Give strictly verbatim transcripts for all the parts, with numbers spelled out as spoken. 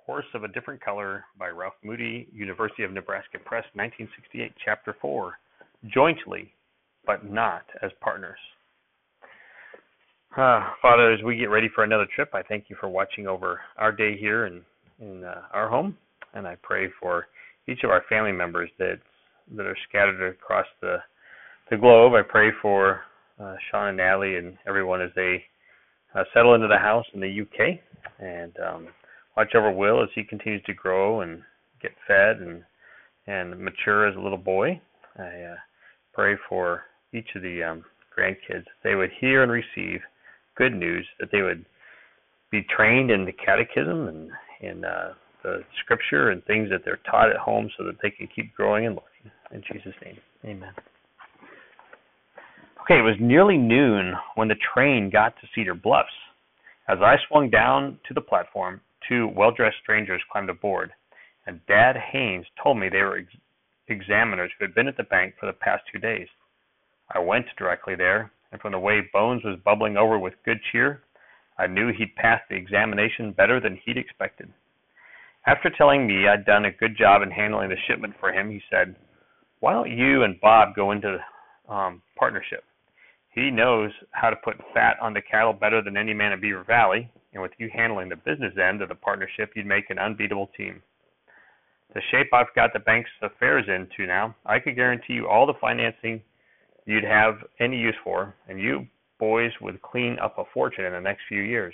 Horse of a Different Color by Ralph Moody, University of Nebraska Press, nineteen sixty-eight, Chapter four, Jointly, but Not as Partners. Uh, Father, as we get ready for another trip, I thank you for watching over our day here in, in uh, our home, and I pray for each of our family members that that are scattered across the, the globe. I pray for uh, Sean and Natalie and everyone as they uh, settle into the house in the U K, and um, watch over Will as he continues to grow and get fed and and mature as a little boy. I uh, pray for each of the um, grandkids that they would hear and receive good news, that they would be trained in the catechism and in uh, the scripture and things that they're taught at home so that they can keep growing and learning. In Jesus' name, amen. Okay, it was nearly noon when the train got to Cedar Bluffs. As I swung down to the platform, two well-dressed strangers climbed aboard, and Dad Haynes told me they were ex- examiners who had been at the bank for the past two days. I went directly there, and from the way Bones was bubbling over with good cheer, I knew he'd passed the examination better than he'd expected. After telling me I'd done a good job in handling the shipment for him, he said, "Why don't you and Bob go into um, partnership? He knows how to put fat on the cattle better than any man in Beaver Valley, and with you handling the business end of the partnership, you'd make an unbeatable team. The shape I've got the bank's affairs into now, I could guarantee you all the financing you'd have any use for, and you boys would clean up a fortune in the next few years."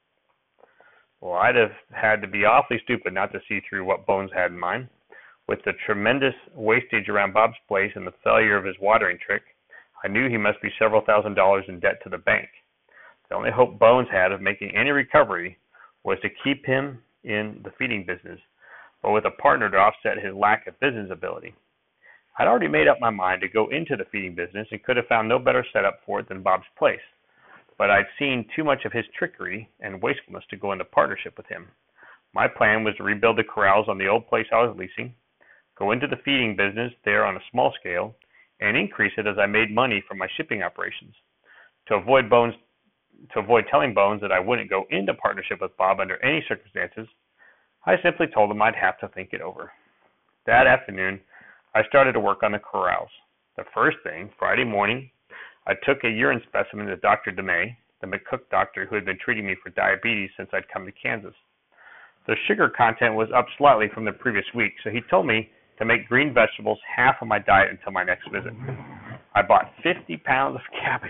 Well, I'd have had to be awfully stupid not to see through what Bones had in mind. With the tremendous wastage around Bob's place and the failure of his watering trick, I knew he must be several thousand dollars in debt to the bank. The only hope Bones had of making any recovery was to keep him in the feeding business, but with a partner to offset his lack of business ability. I'd already made up my mind to go into the feeding business and could have found no better setup for it than Bob's place, but I'd seen too much of his trickery and wastefulness to go into partnership with him. My plan was to rebuild the corrals on the old place I was leasing, go into the feeding business there on a small scale, and increase it as I made money from my shipping operations. To avoid Bones, to avoid telling Bones that I wouldn't go into partnership with Bob under any circumstances, I simply told him I'd have to think it over. That afternoon, I started to work on the corrals. The first thing, Friday morning, I took a urine specimen to Doctor DeMay, the McCook doctor who had been treating me for diabetes since I'd come to Kansas. The sugar content was up slightly from the previous week, so he told me to make green vegetables half of my diet until my next visit. I bought fifty pounds of cabbage.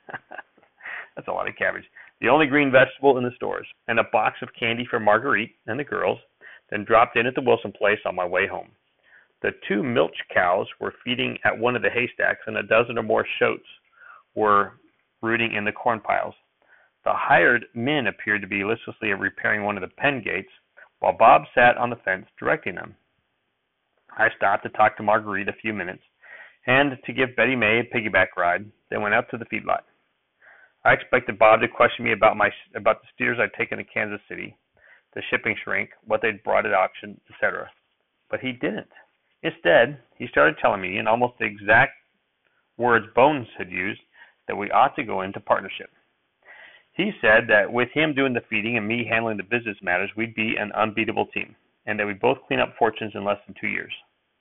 That's a lot of cabbage. The only green vegetable in the stores, and a box of candy for Marguerite and the girls, then dropped in at the Wilson place on my way home. The two milch cows were feeding at one of the haystacks, and a dozen or more shoats were rooting in the corn piles. The hired men appeared to be listlessly repairing one of the pen gates, while Bob sat on the fence directing them. I stopped to talk to Marguerite a few minutes, and to give Betty May a piggyback ride, then went out to the feedlot. I expected Bob to question me about my about the steers I'd taken to Kansas City, the shipping shrink, what they'd brought at auction, et cetera. But he didn't. Instead, he started telling me in almost the exact words Bones had used that we ought to go into partnership. He said that with him doing the feeding and me handling the business matters, we'd be an unbeatable team, and that we'd both clean up fortunes in less than two years.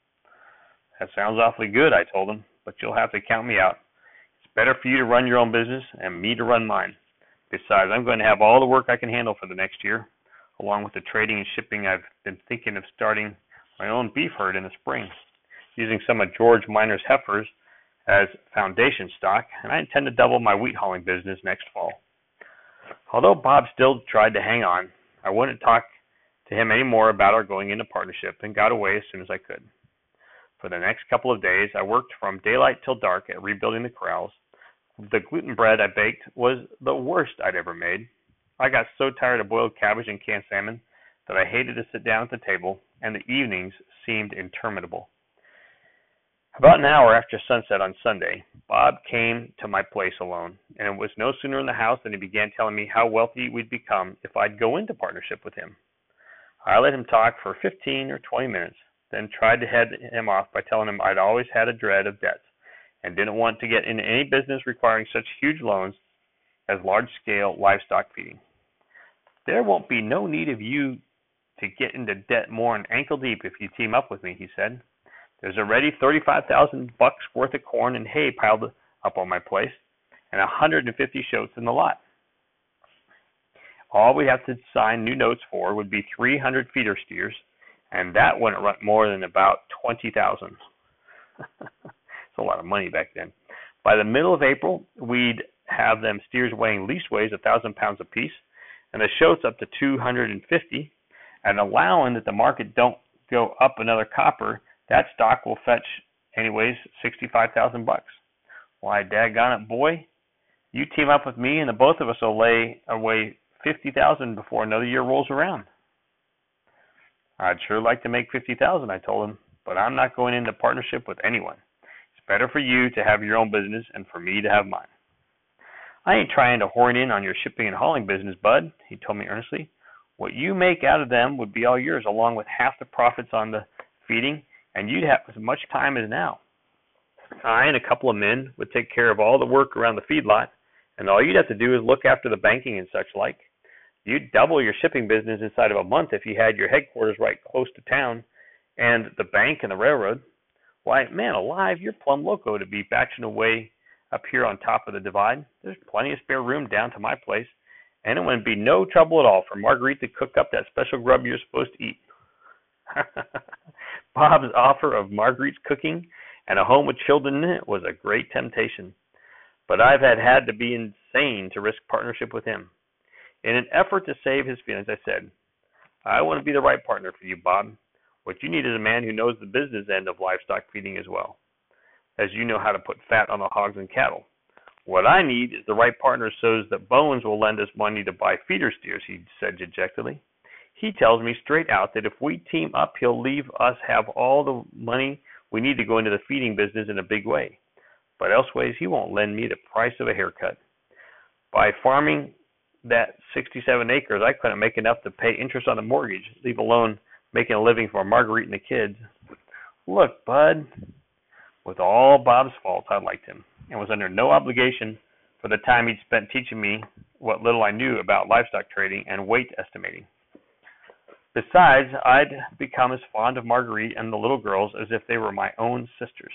That sounds awfully good, I told him, but you'll have to count me out. It's better for you to run your own business and me to run mine. Besides, I'm going to have all the work I can handle for the next year, along with the trading and shipping. I've been thinking of starting my own beef herd in the spring, using some of George Miner's heifers as foundation stock, and I intend to double my wheat hauling business next fall. Although Bob still tried to hang on, I wouldn't talk to him any more about our going into partnership and got away as soon as I could. For the next couple of days, I worked from daylight till dark at rebuilding the corrals. The gluten bread I baked was the worst I'd ever made. I got so tired of boiled cabbage and canned salmon that I hated to sit down at the table, and the evenings seemed interminable. About an hour after sunset on Sunday, Bob came to my place alone, and it was no sooner in the house than he began telling me how wealthy we'd become if I'd go into partnership with him. I let him talk for fifteen or twenty minutes, then tried to head him off by telling him I'd always had a dread of debts and didn't want to get into any business requiring such huge loans as large-scale livestock feeding. There won't be no need of you to get into debt more than ankle deep if you team up with me, he said. There's already thirty-five thousand bucks worth of corn and hay piled up on my place, and one hundred fifty shoats in the lot. All we have to sign new notes for would be three hundred feeder steers, and that wouldn't run more than about twenty thousand. It's a lot of money back then. By the middle of April, we'd have them steers weighing leastways a thousand pounds apiece, and the shoats up to two hundred fifty, and allowing that the market don't go up another copper, that stock will fetch anyways sixty-five thousand bucks. Why, daggone it, boy, you team up with me, and the both of us will lay away fifty thousand before another year rolls around. I'd sure like to make fifty thousand, I told him, but I'm not going into partnership with anyone. It's better for you to have your own business and for me to have mine. I ain't trying to horn in on your shipping and hauling business, bud, he told me earnestly. What you make out of them would be all yours, along with half the profits on the feeding, and you'd have as much time as now. I and a couple of men would take care of all the work around the feedlot, and all you'd have to do is look after the banking and such like. You'd double your shipping business inside of a month if you had your headquarters right close to town, and the bank and the railroad. Why, man alive, you're plumb loco to be batching away up here on top of the divide. There's plenty of spare room down to my place, and it wouldn't be no trouble at all for Marguerite to cook up that special grub you're supposed to eat. Bob's offer of Marguerite's cooking and a home with children in it was a great temptation, but I've had, had to be insane to risk partnership with him. In an effort to save his feelings, I said, I want to be the right partner for you, Bob. What you need is a man who knows the business end of livestock feeding as well, as you know how to put fat on the hogs and cattle. What I need is the right partner so that Bones will lend us money to buy feeder steers, he said dejectedly. He tells me straight out that if we team up, he'll leave us have all the money we need to go into the feeding business in a big way. But elseways, he won't lend me the price of a haircut. By farming that sixty-seven acres, I couldn't make enough to pay interest on the mortgage, leave alone making a living for Marguerite and the kids. Look, bud, with all Bob's faults, I liked him, and was under no obligation for the time he'd spent teaching me what little I knew about livestock trading and weight estimating. Besides, I'd become as fond of Marguerite and the little girls as if they were my own sisters.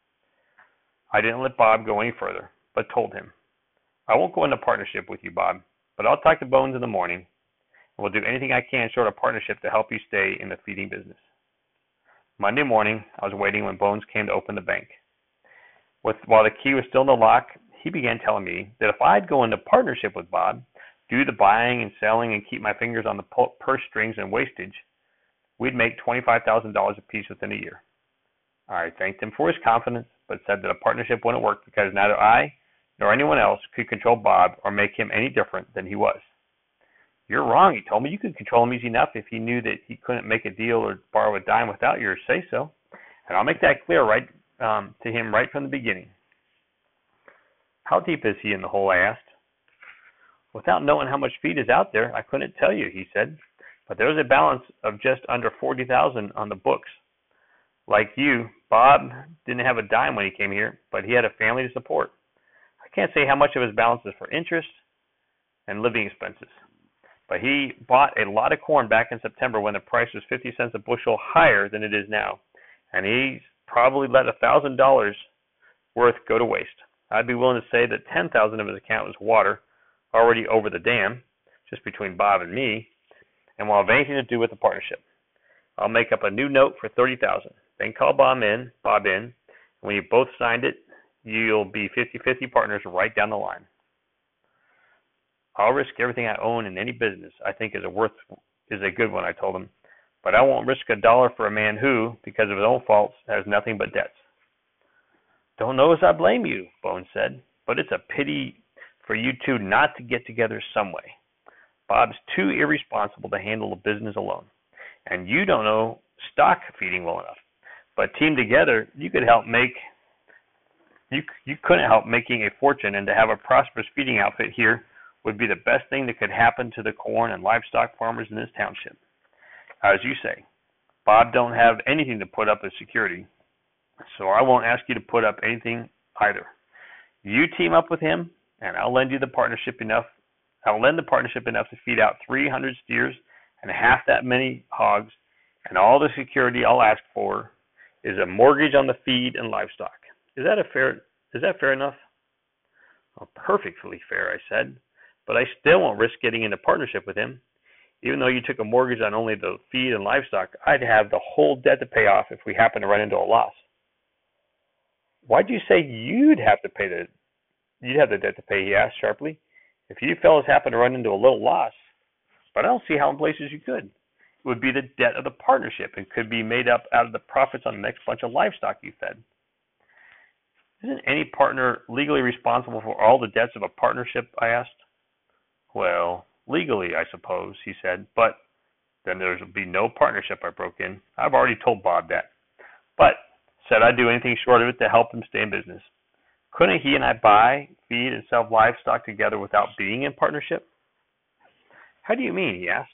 I didn't let Bob go any further, but told him, I won't go into partnership with you, Bob, but I'll talk to Bones in the morning, and we'll do anything I can short of partnership to help you stay in the feeding business. Monday morning, I was waiting when Bones came to open the bank. With, while the key was still in the lock, he began telling me that if I'd go into partnership with Bob, do the buying and selling and keep my fingers on the purse strings and wastage, we'd make twenty-five thousand dollars apiece within a year. I thanked him for his confidence, but said that a partnership wouldn't work because neither I nor anyone else could control Bob or make him any different than he was. You're wrong, he told me. You could control him easy enough if he knew that he couldn't make a deal or borrow a dime without your say-so. And I'll make that clear right um, to him right from the beginning. How deep is he in the hole, I asked. Without knowing how much feed is out there, I couldn't tell you, he said. But there's a balance of just under forty thousand dollars on the books. Like you, Bob didn't have a dime when he came here, but he had a family to support. I can't say how much of his balance is for interest and living expenses. But he bought a lot of corn back in September when the price was fifty cents a bushel higher than it is now. And he's probably let one thousand dollars worth go to waste. I'd be willing to say that ten thousand dollars of his account was water, already over the dam, just between Bob and me, and won't have anything to do with the partnership. I'll make up a new note for thirty thousand dollars. Then call Bob in, Bob in, and when you both signed it, you'll be fifty-fifty partners right down the line. I'll risk everything I own in any business I think is a worth is a good one, I told him. But I won't risk a dollar for a man who, because of his own faults, has nothing but debts. Don't know as I blame you, Bones said, but it's a pity for you two not to get together some way. Bob's too irresponsible to handle a business alone, and you don't know stock feeding well enough. But team together, you could help make you you couldn't help making a fortune, and to have a prosperous feeding outfit here would be the best thing that could happen to the corn and livestock farmers in this township. As you say, Bob don't have anything to put up as security, so I won't ask you to put up anything either. You team up with him, and I'll lend you the partnership enough. I'll lend the partnership enough to feed out three hundred steers and half that many hogs, and all the security I'll ask for is a mortgage on the feed and livestock. Is that a fair? Is that fair enough? Well, perfectly fair, I said, but I still won't risk getting into partnership with him. Even though you took a mortgage on only the feed and livestock, I'd have the whole debt to pay off if we happen to run into a loss. Why'd you say you'd have to pay the you'd have the debt to pay? He asked sharply. If you fellas happen to run into a little loss, but I don't see how in places you could. It would be the debt of the partnership and could be made up out of the profits on the next bunch of livestock you fed. Isn't any partner legally responsible for all the debts of a partnership? I asked. Well, legally, I suppose, he said, but then there would be no partnership, I broke in. I've already told Bob that. But said I'd do anything short of it to help him stay in business. Couldn't he and I buy, feed, and sell livestock together without being in partnership? How do you mean? He asked.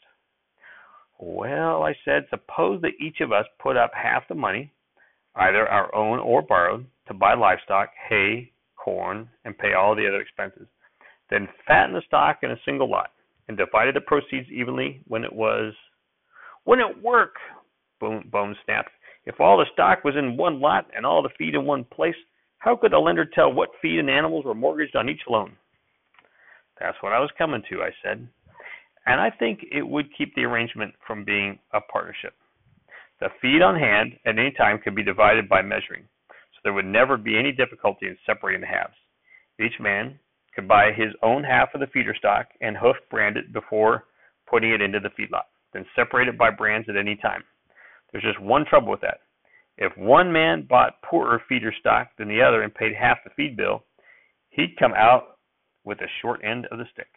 Well, I said, suppose that each of us put up half the money, either our own or borrowed, to buy livestock, hay, corn, and pay all the other expenses. Then fatten the stock in a single lot and divided the proceeds evenly when it was... Wouldn't it work? Bones snapped. If all the stock was in one lot and all the feed in one place, how could the lender tell what feed and animals were mortgaged on each loan? That's what I was coming to, I said. And I think it would keep the arrangement from being a partnership. The feed on hand at any time could be divided by measuring, so there would never be any difficulty in separating the halves. Each man could buy his own half of the feeder stock and hoof brand it before putting it into the feedlot, then separate it by brands at any time. There's just one trouble with that. If one man bought poorer feeder stock than the other and paid half the feed bill, he'd come out with the short end of the stick.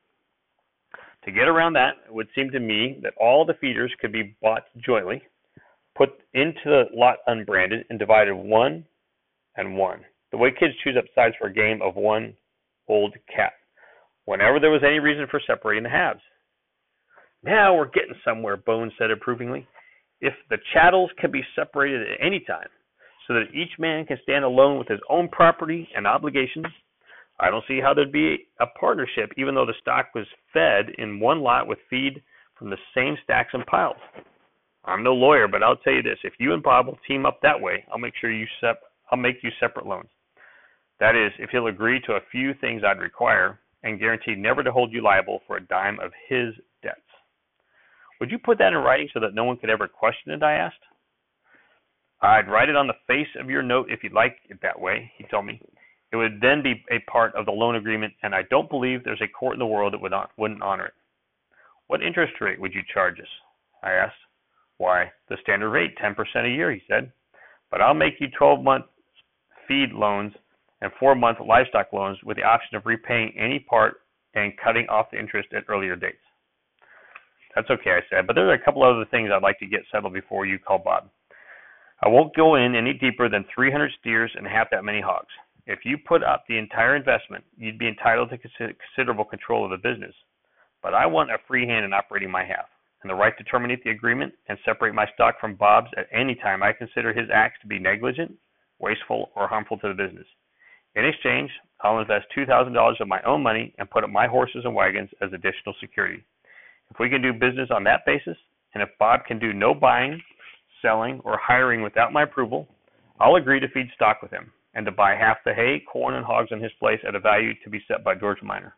To get around that, it would seem to me that all the feeders could be bought jointly, put into the lot unbranded, and divided one and one, the way kids choose up sides for a game of one old cat, whenever there was any reason for separating the halves. Now we're getting somewhere, Bones said approvingly. If the chattels can be separated at any time, so that each man can stand alone with his own property and obligations, I don't see how there'd be a partnership even though the stock was fed in one lot with feed from the same stacks and piles. I'm no lawyer, but I'll tell you this. If you and Bob will team up that way, I'll make sure you sep- I'll make you separate loans. That is, if he'll agree to a few things I'd require and guarantee never to hold you liable for a dime of his debts. Would you put that in writing so that no one could ever question it, I asked. I'd write it on the face of your note if you'd like it that way, he told me. It would then be a part of the loan agreement, and I don't believe there's a court in the world that would not, wouldn't honor it. What interest rate would you charge us? I asked. Why, the standard rate, ten percent a year, he said. But I'll make you twelve-month feed loans and four-month livestock loans with the option of repaying any part and cutting off the interest at earlier dates. That's okay, I said, but there are a couple other things I'd like to get settled before you call Bob. I won't go in any deeper than three hundred steers and half that many hogs. If you put up the entire investment, you'd be entitled to considerable control of the business. But I want a free hand in operating my half, and the right to terminate the agreement and separate my stock from Bob's at any time I consider his acts to be negligent, wasteful, or harmful to the business. In exchange, I'll invest two thousand dollars of my own money and put up my horses and wagons as additional security. If we can do business on that basis, and if Bob can do no buying, selling, or hiring without my approval, I'll agree to feed stock with him and to buy half the hay, corn, and hogs in his place at a value to be set by George Miner.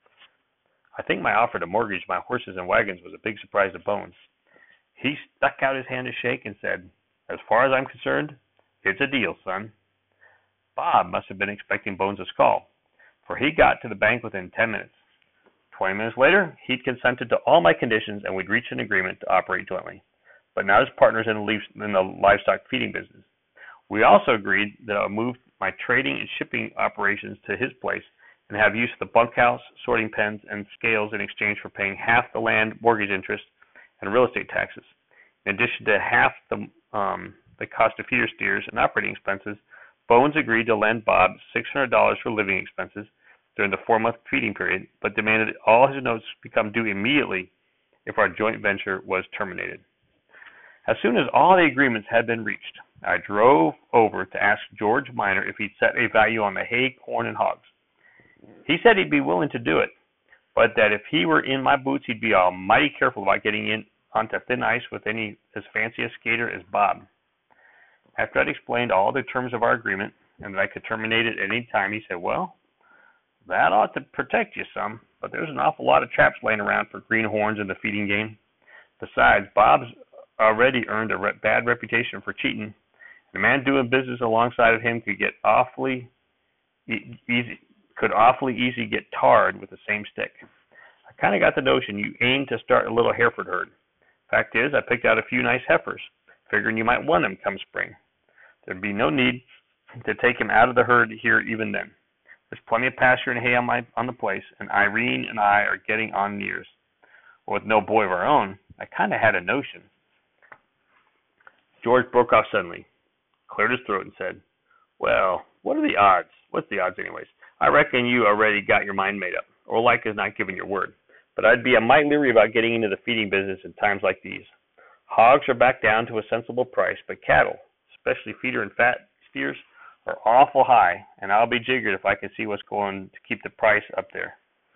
I think my offer to mortgage my horses and wagons was a big surprise to Bones. He stuck out his hand to shake and said, "As far as I'm concerned, it's a deal, son." Bob must have been expecting Bones' call, for he got to the bank within ten minutes. Twenty minutes later, he'd consented to all my conditions and we'd reached an agreement to operate jointly, but not as partners in the, in the livestock feeding business. We also agreed that I would move my trading and shipping operations to his place and have use of the bunkhouse, sorting pens, and scales in exchange for paying half the land mortgage interest and real estate taxes. In addition to half the um, the cost of feeder steers and operating expenses, Bones agreed to lend Bob six hundred dollars for living expenses during the four-month feeding period, but demanded that all his notes become due immediately if our joint venture was terminated. As soon as all the agreements had been reached, I drove over to ask George Miner if he'd set a value on the hay, corn, and hogs. He said he'd be willing to do it, but that if he were in my boots, he'd be almighty careful about getting in onto thin ice with any as fancy a skater as Bob. After I'd explained all the terms of our agreement and that I could terminate it at any time, he said, well, that ought to protect you some, but there's an awful lot of traps laying around for greenhorns in the feeding game. Besides, Bob's already earned a re- bad reputation for cheating. The man doing business alongside of him could get awfully e- easy, could awfully easy get tarred with the same stick. I kind of got the notion you aimed to start a little Hereford herd. Fact is, I picked out a few nice heifers, figuring you might want them come spring. There'd be no need to take him out of the herd here even then. There's plenty of pasture and hay on my on the place, and Irene and I are getting on in years. Well, with no boy of our own, I kind of had a notion. George broke off suddenly, cleared his throat, and said, well, what are the odds? What's the odds anyways? I reckon you already got your mind made up, or like is not giving your word. But I'd be a mite leery about getting into the feeding business in times like these. Hogs are back down to a sensible price, but cattle, especially feeder and fat steers, are awful high, and I'll be jiggered if I can see what's going to keep the price up there.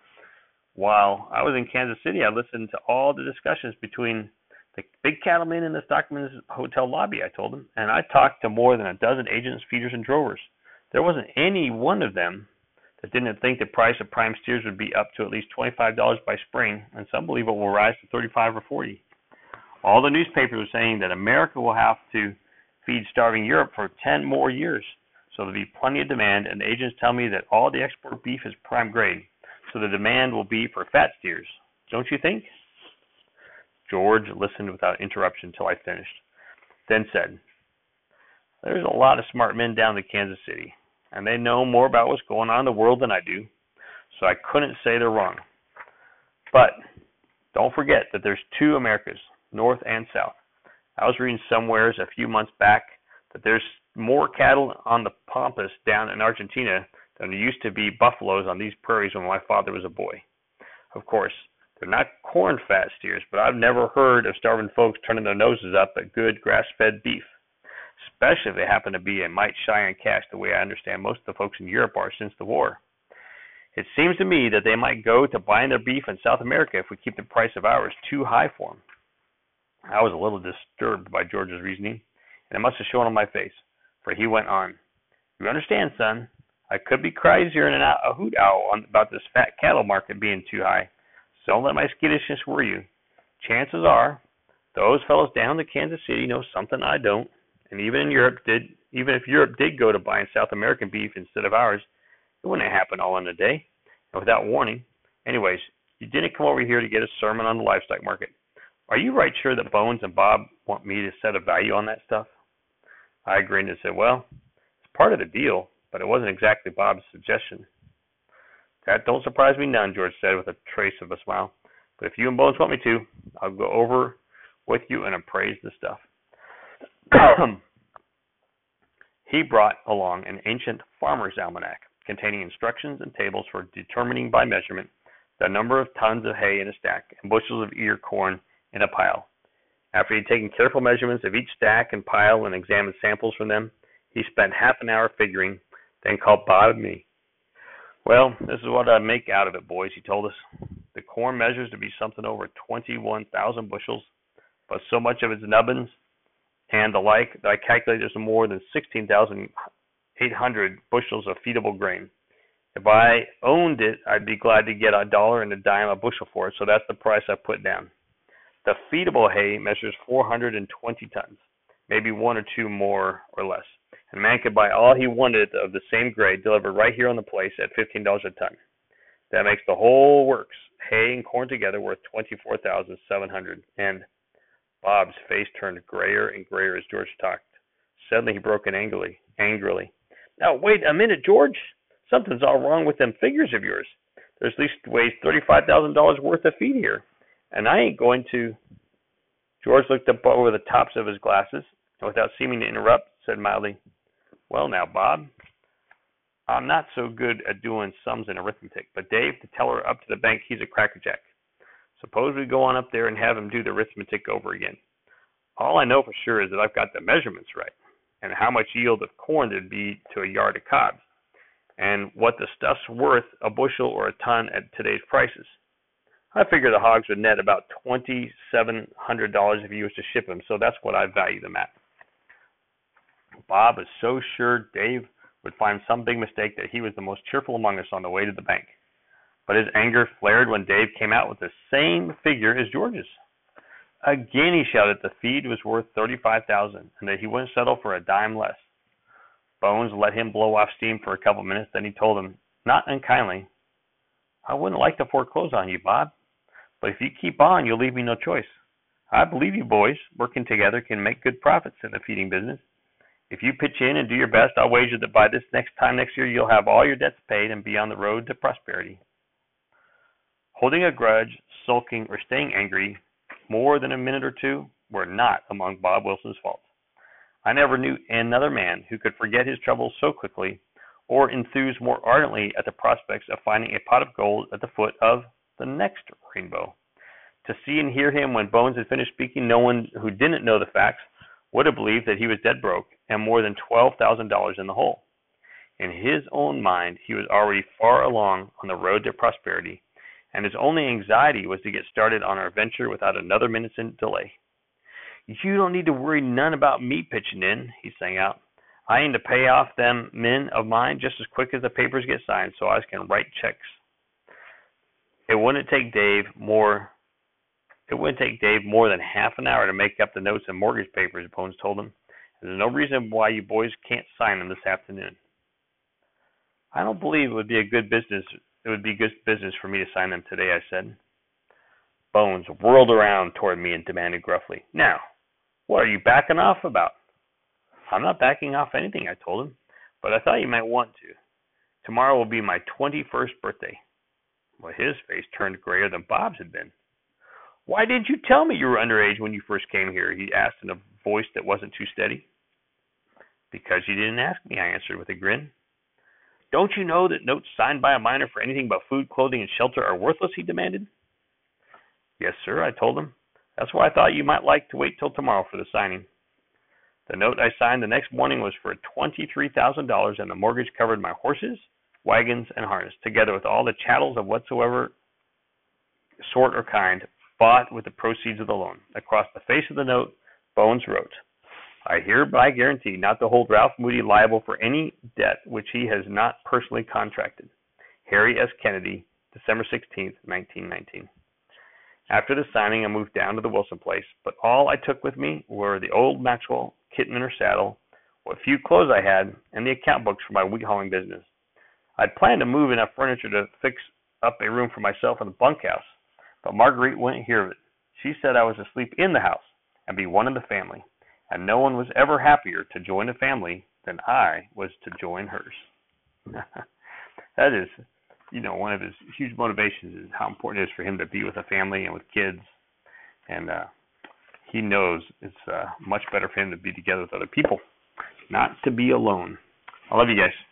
While I was in Kansas City, I listened to all the discussions between the big cattlemen in the Stockman's hotel lobby, I told them, and I talked to more than a dozen agents, feeders, and drovers. There wasn't any one of them that didn't think the price of prime steers would be up to at least twenty-five dollars by spring, and some believe it will rise to thirty-five dollars or forty dollars. All the newspapers were saying that America will have to feed starving Europe for ten more years, so there'll be plenty of demand, and the agents tell me that all the export beef is prime grade, so the demand will be for fat steers. Don't you think? George listened without interruption till I finished, then said, there's a lot of smart men down in Kansas City, and they know more about what's going on in the world than I do, so I couldn't say they're wrong. But don't forget that there's two Americas, North and South. I was reading somewheres a few months back that there's more cattle on the Pampas down in Argentina than there used to be buffaloes on these prairies when my father was a boy. Of course, they're not corn fat steers, but I've never heard of starving folks turning their noses up at good grass-fed beef, especially if they happen to be a mite shy on cash the way I understand most of the folks in Europe are since the war. It seems to me that they might go to buying their beef in South America if we keep the price of ours too high for them. I was a little disturbed by George's reasoning, and it must have shown on my face, for he went on, you understand, son, I could be crazier than a hoot owl about this fat cattle market being too high, so don't let my skittishness worry you. Chances are, those fellows down to Kansas City know something I don't, and even in Europe did, even if Europe did go to buying South American beef instead of ours, it wouldn't happen all in a day, and without warning. Anyways, you didn't come over here to get a sermon on the livestock market. Are you right sure that Bones and Bob want me to set a value on that stuff? I grinned and said, well, it's part of the deal, but it wasn't exactly Bob's suggestion. That don't surprise me none, George said with a trace of a smile. But if you and Bones want me to, I'll go over with you and appraise the stuff. He brought along an ancient farmer's almanac containing instructions and tables for determining by measurement the number of tons of hay in a stack and bushels of ear corn in a pile. After he'd taken careful measurements of each stack and pile and examined samples from them, he spent half an hour figuring, then called Bob and me. Well, this is what I make out of it, boys, he told us. The corn measures to be something over twenty-one thousand bushels, but so much of it's nubbins and the like that I calculate there's more than sixteen thousand eight hundred bushels of feedable grain. If I owned it, I'd be glad to get a dollar and a dime a bushel for it, so that's the price I put down. The feedable hay measures four hundred twenty tons, maybe one or two more or less. And a man could buy all he wanted of the same grade delivered right here on the place at fifteen dollars a ton. That makes the whole works, hay and corn together, worth twenty-four thousand seven hundred dollars. And Bob's face turned grayer and grayer as George talked. Suddenly he broke in angrily. angrily. Now, wait a minute, George. Something's all wrong with them figures of yours. There's at least weighs thirty-five thousand dollars worth of feed here. And I ain't going to... George looked up over the tops of his glasses, and without seeming to interrupt, said mildly, well now, Bob, I'm not so good at doing sums and arithmetic, but Dave, the teller up to the bank, he's a crackerjack. Suppose we go on up there and have him do the arithmetic over again. All I know for sure is that I've got the measurements right, and how much yield of corn there'd be to a yard of cobs, and what the stuff's worth a bushel or a ton at today's prices. I figure the hogs would net about twenty-seven hundred dollars if you was to ship them, so that's what I value them at. Bob was so sure Dave would find some big mistake that he was the most cheerful among us on the way to the bank. But his anger flared when Dave came out with the same figure as George's. Again he shouted the feed was worth thirty-five thousand dollars and that he wouldn't settle for a dime less. Bones let him blow off steam for a couple of minutes, then he told him, not unkindly, I wouldn't like to foreclose on you, Bob, but if you keep on, you'll leave me no choice. I believe you boys, working together, can make good profits in the feeding business. If you pitch in and do your best, I'll wager that by this next time next year, you'll have all your debts paid and be on the road to prosperity. Holding a grudge, sulking, or staying angry more than a minute or two were not among Bob Wilson's faults. I never knew another man who could forget his troubles so quickly or enthuse more ardently at the prospects of finding a pot of gold at the foot of the next rainbow. To see and hear him when Bones had finished speaking, no one who didn't know the facts would have believed that he was dead broke and more than twelve thousand dollars in the hole. In his own mind, he was already far along on the road to prosperity, and his only anxiety was to get started on our venture without another minute's delay. You don't need to worry none about me pitching in, he sang out. I aim to pay off them men of mine just as quick as the papers get signed so I can write checks. It wouldn't take Dave more it wouldn't take Dave more than half an hour to make up the notes and mortgage papers, Bones told him. There's no reason why you boys can't sign them this afternoon. I don't believe it would be a good business it would be good business for me to sign them today, I said. Bones whirled around toward me and demanded gruffly, Now, what are you backing off about? I'm not backing off anything, I told him, but I thought you might want to. Tomorrow will be my twenty-first birthday. Well, his face turned grayer than Bob's had been. Why didn't you tell me you were underage when you first came here? He asked in a voice that wasn't too steady. Because you didn't ask me, I answered with a grin. Don't you know that notes signed by a minor for anything but food, clothing, and shelter are worthless, he demanded. Yes, sir, I told him. That's why I thought you might like to wait till tomorrow for the signing. The note I signed the next morning was for twenty-three thousand dollars, and the mortgage covered my horses, wagons, and harness, together with all the chattels of whatsoever sort or kind, bought with the proceeds of the loan. Across the face of the note, Bones wrote, I hereby guarantee not to hold Ralph Moody liable for any debt which he has not personally contracted. Harry S. Kennedy, December sixteenth, nineteen nineteen. After the signing, I moved down to the Wilson place, but all I took with me were the old Maxwell kitten in her saddle, what few clothes I had, and the account books for my wheat hauling business. I'd planned to move enough furniture to fix up a room for myself in the bunkhouse, but Marguerite wouldn't hear of it. She said I was to sleep in the house and be one of the family, and no one was ever happier to join a family than I was to join hers. That is, you know, one of his huge motivations is how important it is for him to be with a family and with kids, and uh, he knows it's uh, much better for him to be together with other people, not to be alone. I love you guys.